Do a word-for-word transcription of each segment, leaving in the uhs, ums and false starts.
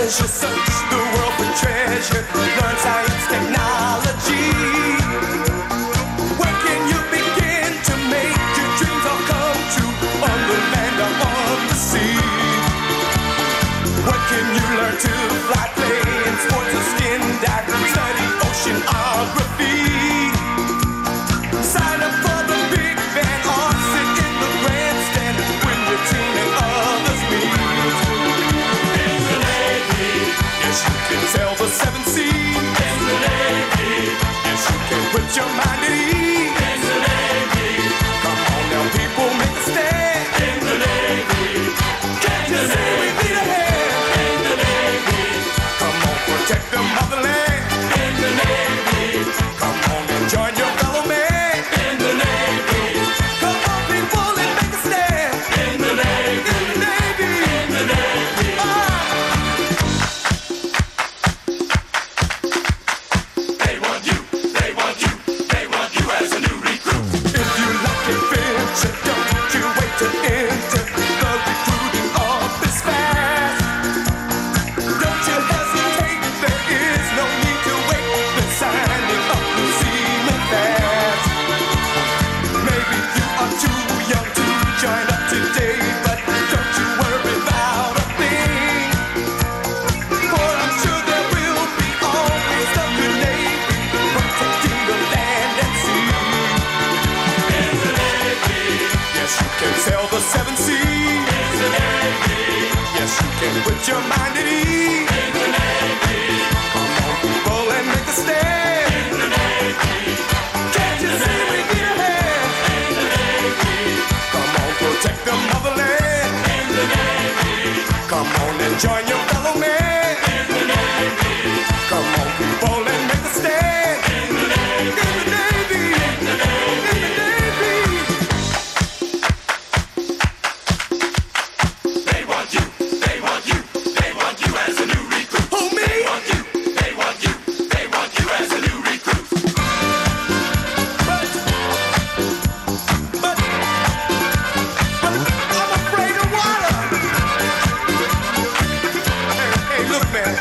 She'll search the world for treasure, learn science, technology. Where can you begin to make your dreams all come true? On the land or on the sea? Where can you learn to fly, play in sports or skin dive, study oceanography? Sign up for the big band or sit in the grandstand when your team and others meet. In the Navy, yes you can sail the seven seas. In the Navy, yes you can put your mind at ease. In the Navy, come on now people, make a stand. In the Navy, can't you see we need a hand? In the Navy, come on protect the motherland. In the Navy, come on and join your fellow man. In the Navy, come on people and make a stand. In the Navy, in the Navy, in the Navy. Ah. They want you, they want you, they want you as a new recruit. If you like adventure, don't you wait to enter the recruiting office fast. Don't you hesitate, there is no need to wait. The signing up will seem fast. Maybe you are too young to join up today, but don't you worry about a thing. For I'm sure there will be always a good Navy protecting the land and sea. In the Navy, yes you can sail the seven seas. In the Navy, yes you can put your mind at ease. In the Navy, come on people and make a stand. In the Navy, can't you see we need a hand? In the Navy, come on protect the motherland. In the Navy, come on and join your fellow man. In the Navy, come on people and make a stand. In the Navy, in the Navy, in the Navy, in the Navy. They want you, they want you, they want you as a new recruit. Who, me? They want you, they want you, they want you as a new recruit. But, but, but I'm afraid of water. Hey, hey, look, man,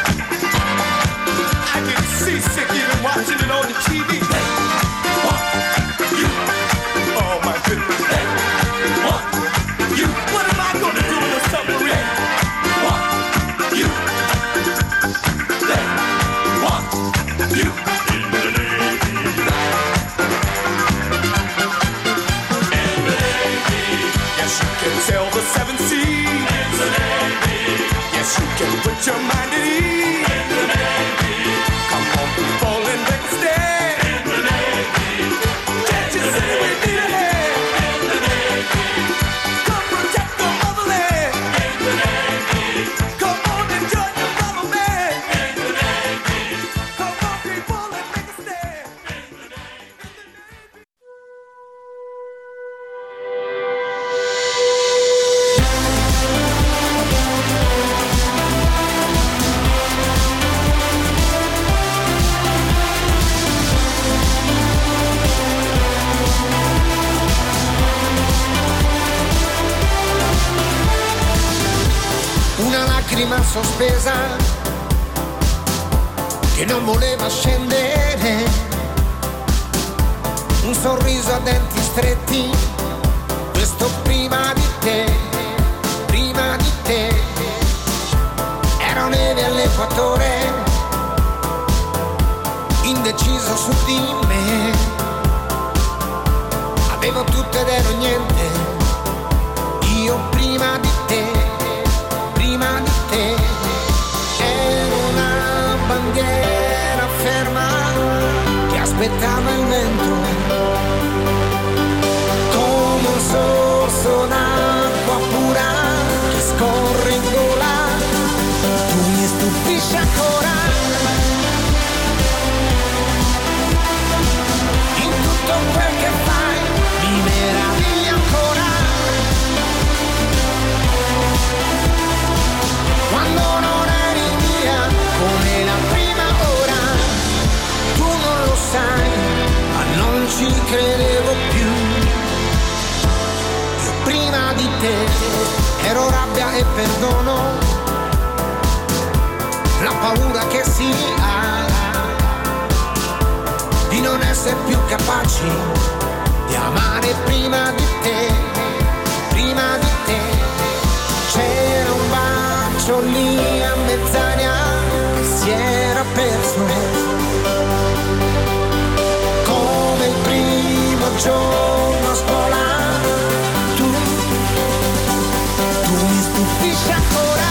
I get seasick even watching it on the T V. They want you. Oh my goodness. They want you. What am I gonna do in a submarine? Want you. They want you. In the Navy. In the Navy. Yes, you can sail the seven seas. In the Navy. Yes, you can put your mind at ease. In the Navy. Come on, people, and make a stand. In the Navy. Can't you see we need a hand? In the Navy. Come protect the motherland. In the Navy. Come on and join your fellow man. In the Navy. Come on, people, and make a stand. In the Navy. Una lacrima sospesa che non voleva scendere, un sorriso a denti stretti, questo prima di te, prima di te. Ero neve all'equatore, indeciso su di me, avevo tutto ed ero niente, io prima di te, prima di te. Ero una bandiera ferma che aspettava il vento, come un sorso d'acqua pura che scorre in gola. Tu mi stupisci ancora, in tutto quel che fai mi meravigli ancora. Quando non eri mia come la prima ora, tu non lo sai, ma non ci credevo più. Io prima di te ero rabbia e perdono, la paura che si ha di non essere più capaci di amare prima di te, prima di te. C'era un bacio lì a mezz'aria che si era perso, come il primo giorno a scuola. Tu, tu mi stupisci ancora,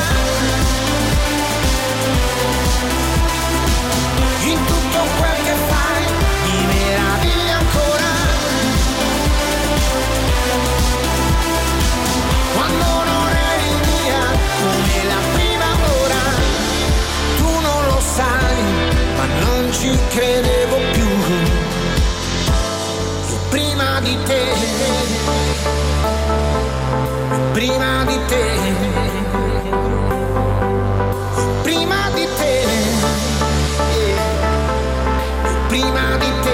in tutto quel che fai mi meraviglia ancora. Quando non eri mia come la prima ora, tu non lo sai, ma non ci credevo più. Io prima di te, prima di te, prima di te, prima di te.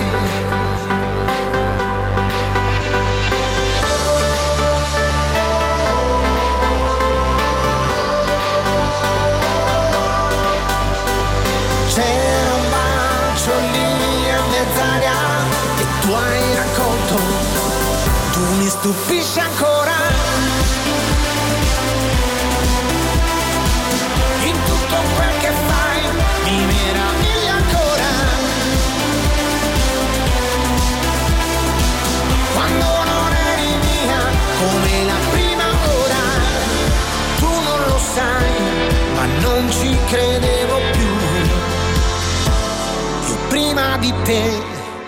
C'era un bacio lì a mezz'aria e tu hai raccolto, tu mi stupisci ancora. In tutto quel che fai mi meraviglia ancora. Quando non eri mia come la prima ora, tu non lo sai, ma non ci credevo più. Io prima di te.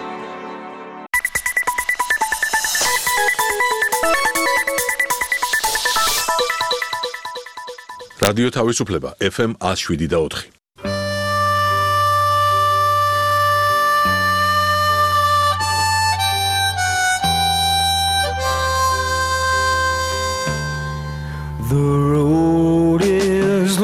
რადიო თავისუფლება ეფ ემ one oh seven და four. The road is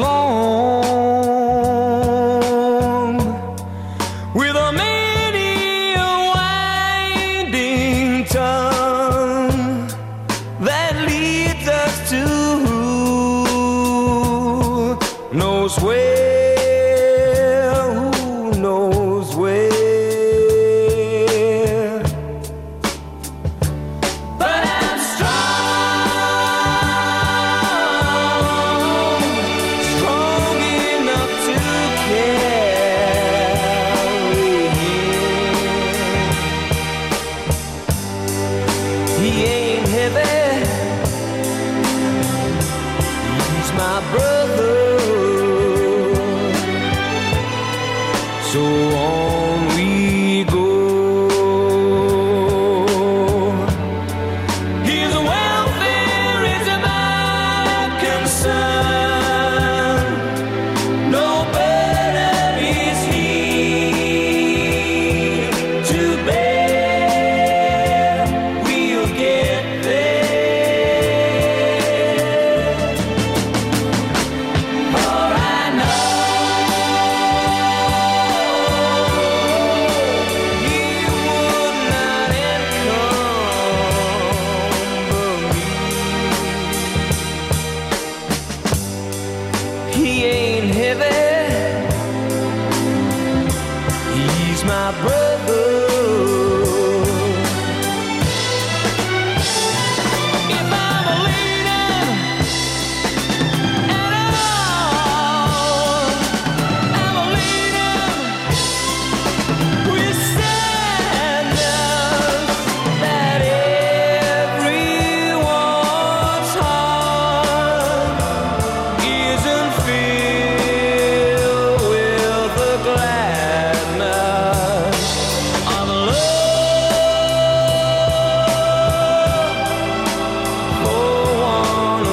long with a many a winding tongue that leads us to knows where, who knows where. But I'm strong, strong enough to carry him. He ain't heavy, he's my brother. So on we go. His welfare is my concern. No burden is he to bear. We'll get there. For I know he would not encumber me. He ain't heavy, he's my brother. If I'm a leader at all, I'm a leader with standards that everyone's heart isn't filled with the gladness of love for one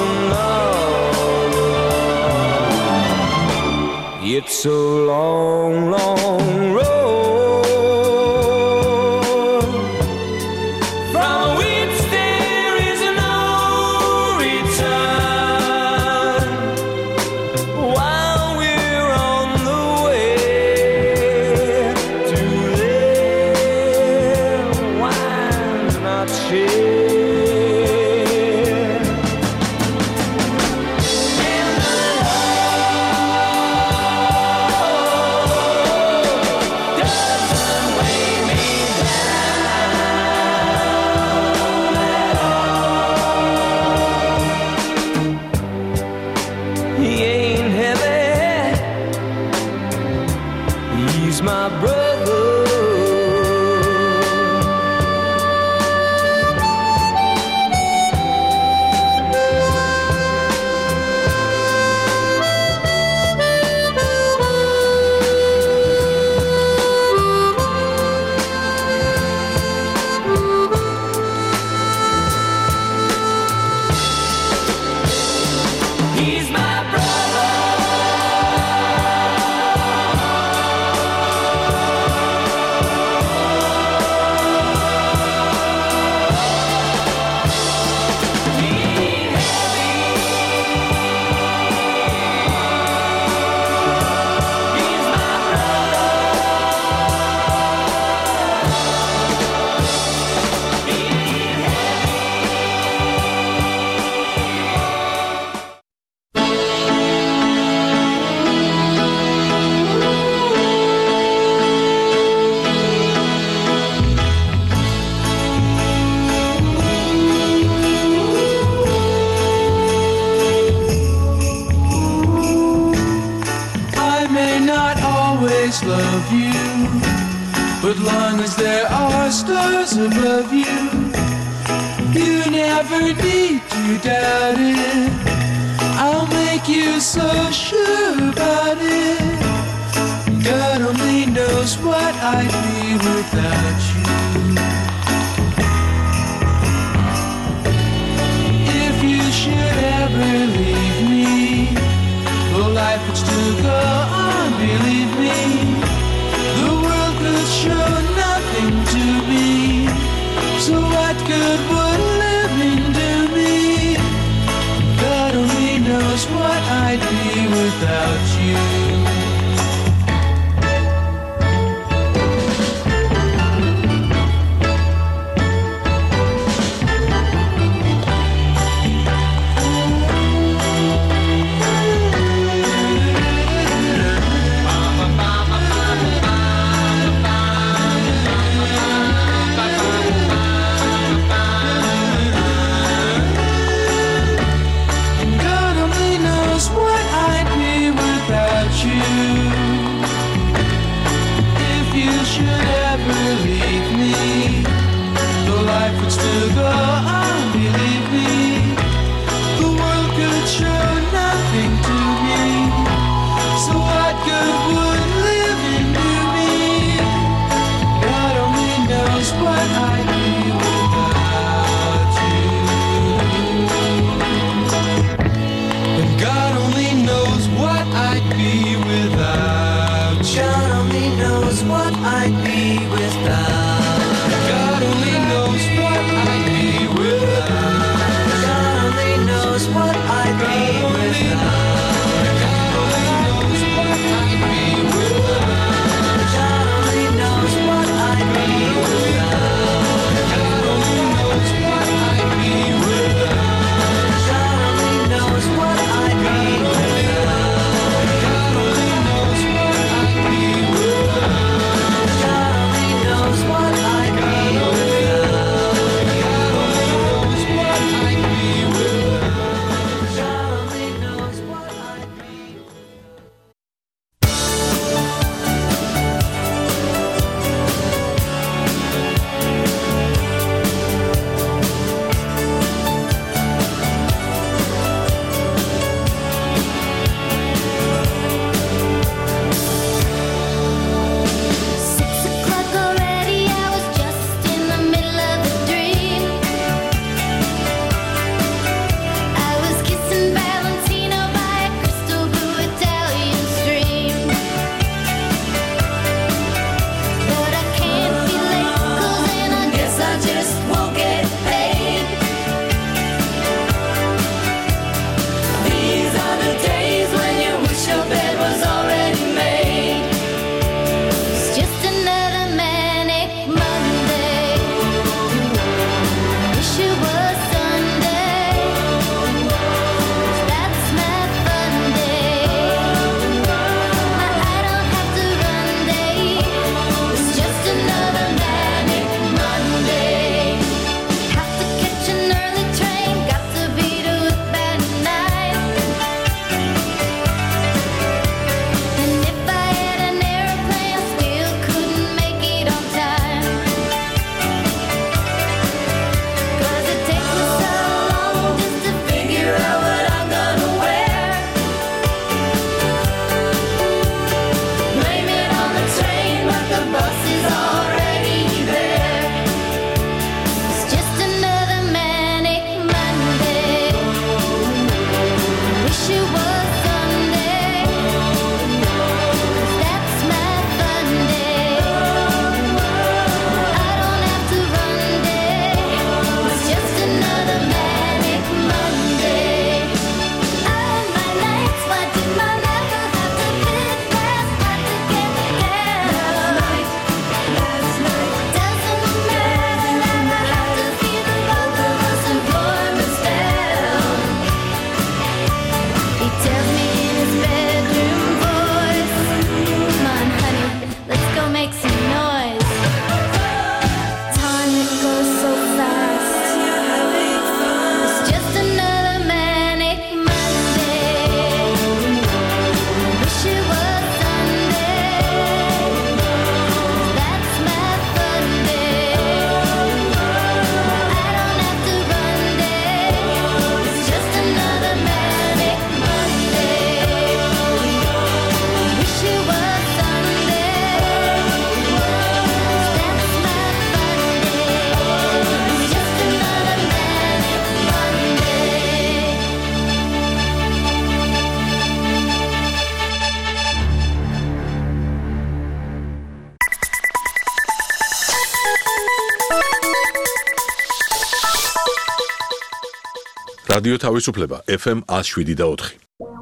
another. It's a long, long road from which there is no return. While we're on the way to there, why not share in the love love you. But long as there are stars above you, you never need to doubt it. I'll make you so sure about it. God only knows what I'd be without you. If you should ever leave me, well, life would still go on, believe me. The world could show nothing to me. So what good would living do me? God only knows what I'd be without you. God only knows what I'd be without you. რადიო თავისუფლება ეფ ემ one oh seven და four.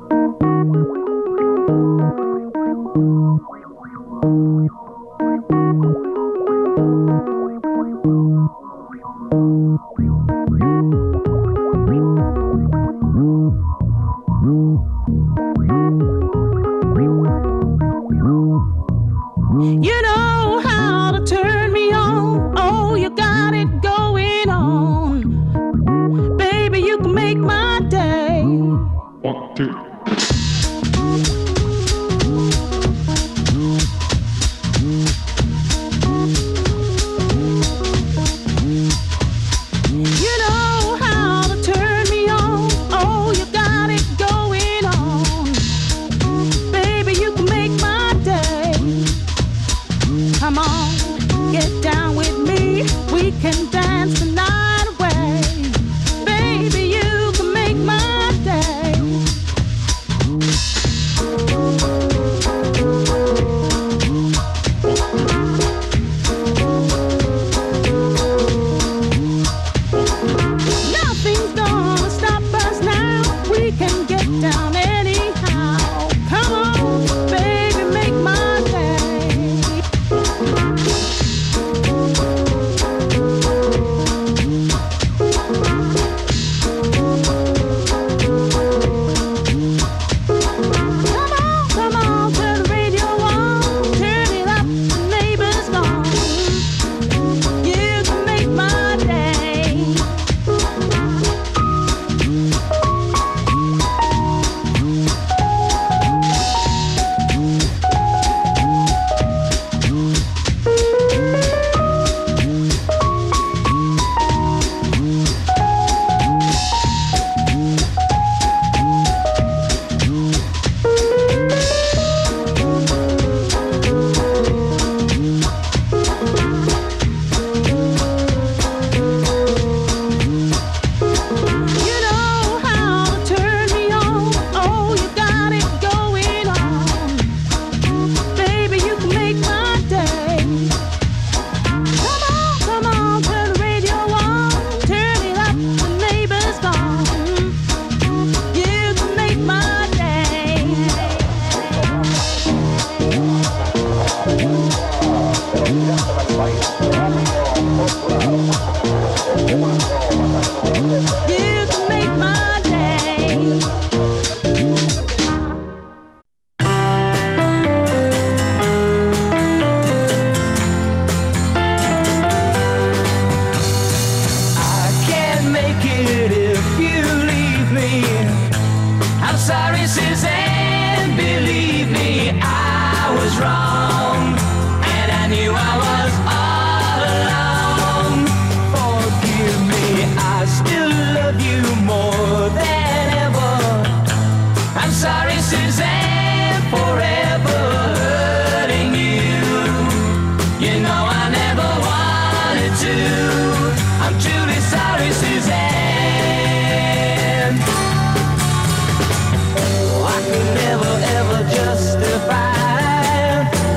You know how to turn me on. Oh, you got it going on. Baby, you can make my day. One, two. You know how to turn me on. Oh, you got it going on. Baby, you can make my day. Come on, get down with me. We can dance the night away. Baby, you can make my day. Nothing's gonna stop us now. We can get down anyhow. Come on, baby, make my day. Come on, come on, turn the radio on. Turn it up, the neighbor's gone. You can make my day. You know how to turn me on. Oh, you got it going on. Baby, you can make my day. Come on, come on, turn the radio on. Turn it up, the neighbor's gone. You can make my day. You can make my day. I can't make it if you leave me. I'm sorry, Suzanne, believe me, I was wrong. And I knew I was all alone. Forgive me, I still love you more than ever. I'm sorry, Suzanne, forever hurting you. You know I never wanted to. I'm truly sorry, Suzanne. Oh, I could never ever justify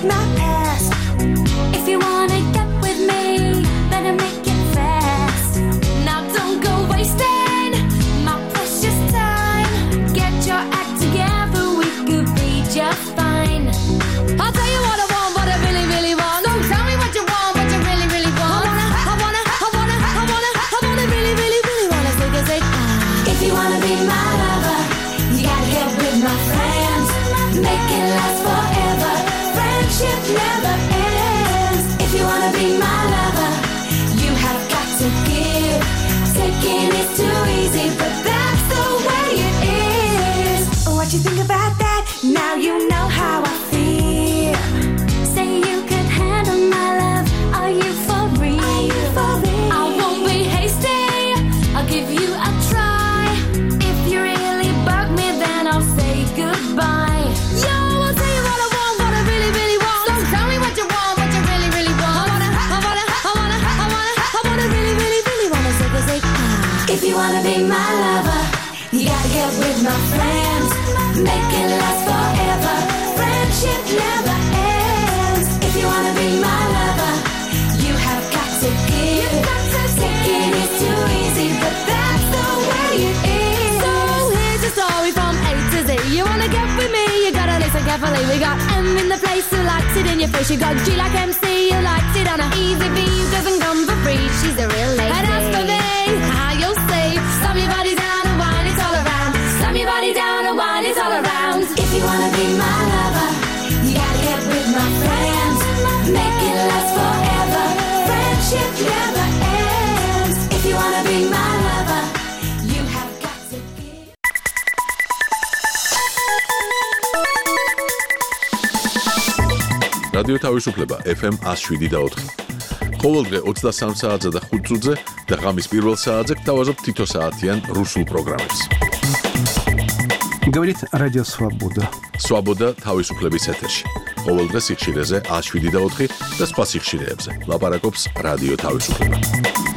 my past. If you wanna get with me, better make it fast. Now don't go wasting my precious time. Get your act together, we could be just fine. I'll tell you what I want, what I really, really want. Don't tell me what you want, what you really, really want. I wanna, I wanna, I wanna, I wanna, I wanna really, really, really wanna say, say, ah. If you wanna be my lover, you gotta get with my friends. Make it last forever. Friendship never ends. If you wanna be my lover, you have got to give. Taking is too easy, but that's the way it is. What you think about that? Now you know how I feel. Say you could handle my love. Are you for real? Are you for real? I won't be hasty. I'll give you a try. If you really bug me, then I'll say goodbye. Yo, I'll tell you what I want, what I really, really want. Don't tell me what you want, what you really, really want. I wanna, I wanna, I wanna, I wanna, I wanna really, really, really wanna say, say, ah. If you wanna be my lover, you gotta get with my friends. Make it last forever. Friendship never ends. If you wanna be my lover, you have got to give. Taking is too easy, but that's the way it is. So here's your story from A to Z. You wanna get with me, you gotta listen carefully. We got M in the place who likes it in your face. You got G like M C who likes it on a easy V who doesn't come for free. She's a real lady. And as for me, how you'll say, slam your body down and wine it all around. Slam your body down and wine it all around. If you wanna be my lover, you gotta get with my friends. Make it last forever. Friendship never ends. If you wanna be my lover, you have got to give. რადიო თავისუფლება ეფ ემ one oh seven და four. ყოველდღე ოცდასამ საათზე და ხუთ წუთზე და ღამის პირველ საათზე გთავაზობ თითო საათიან რუსულ პროგრამებს. Говорит Радио Свобода. Свобода თავისუფლების ეთერში. ყოველდღე სიხშირეზე one oh seven და four და სხვა სიხშირეებზე. ლაპარაკობს რადიო თავისუფლება.